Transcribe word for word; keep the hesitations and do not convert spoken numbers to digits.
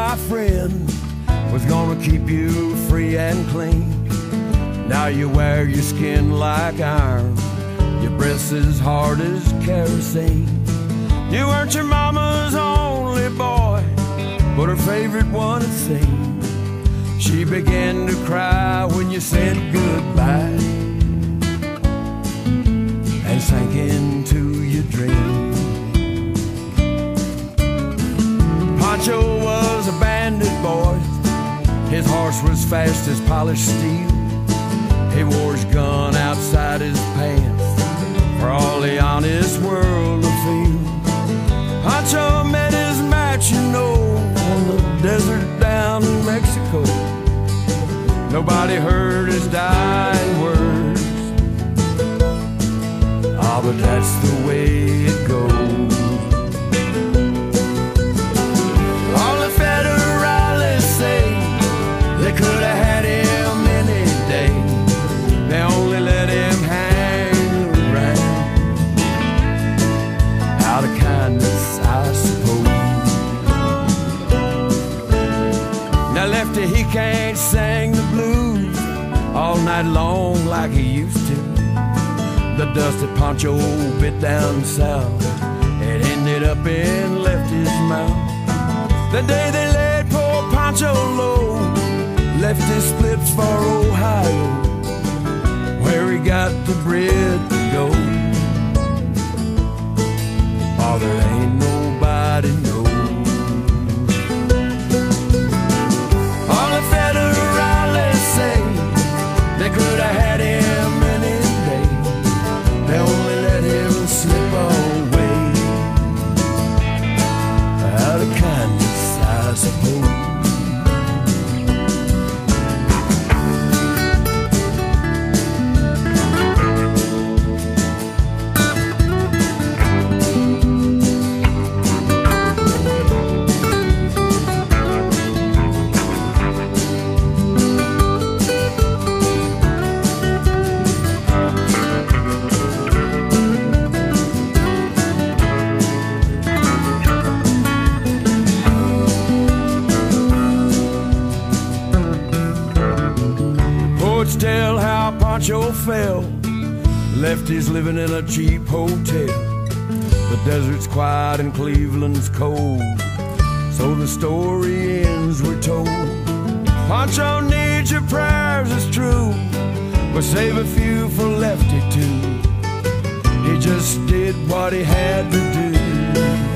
my friend, was gonna keep you free and clean. Now you wear your skin like iron, your breath's as hard as kerosene. You weren't your mama's only boy, but her favorite one it seemed. She began to cry when you said goodbye and sank into your dream. Pancho was a bandit boy, his horse was fast as polished steel. He wore his gun outside his pants for all the honest world to feel. Pancho met his match, you know, on the desert down in Mexico. Nobody heard his dying words. Ah, but that's the way it goes. All the federales say they could have had him any day. They only let him hang around out of kindness, I suppose. Now Lefty, he can't sing the blues all night long like he used to. The dust that Pancho bit down south, it ended up in Lefty's mouth. The day they laid poor Pancho low, Lefty slips for Ohio, where he got the bread to go. Oh, there ain't nobody knows. All the federales say they could have had him any day. They only let him slip away out of kindness, I suppose. Tell how Pancho fell. Lefty's living in a cheap hotel. The desert's quiet and Cleveland's cold, so the story ends, we're told. Pancho needs your prayers, it's true, but save a few for Lefty too. He just did what he had to do.